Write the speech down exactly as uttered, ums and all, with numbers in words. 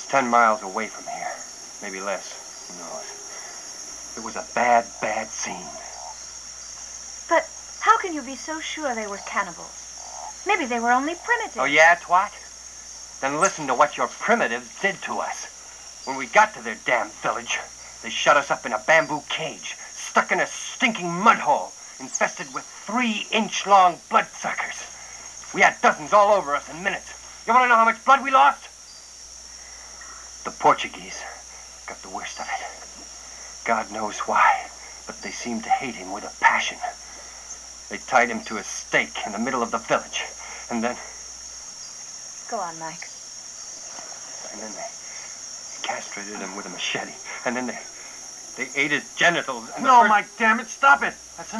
ten miles away from here. Maybe less. Who knows? It was a bad, bad scene. But how can you be so sure they were cannibals? Maybe they were only primitive. Oh, yeah, twat? Then listen to what your primitives did to us. When we got to their damn village, they shut us up in a bamboo cage, stuck in a stinking mud hole, infested with three-inch-long bloodsuckers. We had dozens all over us in minutes. You want to know how much blood we lost? The Portuguese got the worst of it. God knows why, but they seemed to hate him with a passion. They tied him to a stake in the middle of the village, and then... Go on, Mike. And then they castrated him with a machete, and then they... They ate his genitals, and No, the first... Mike, damn it, stop it! That's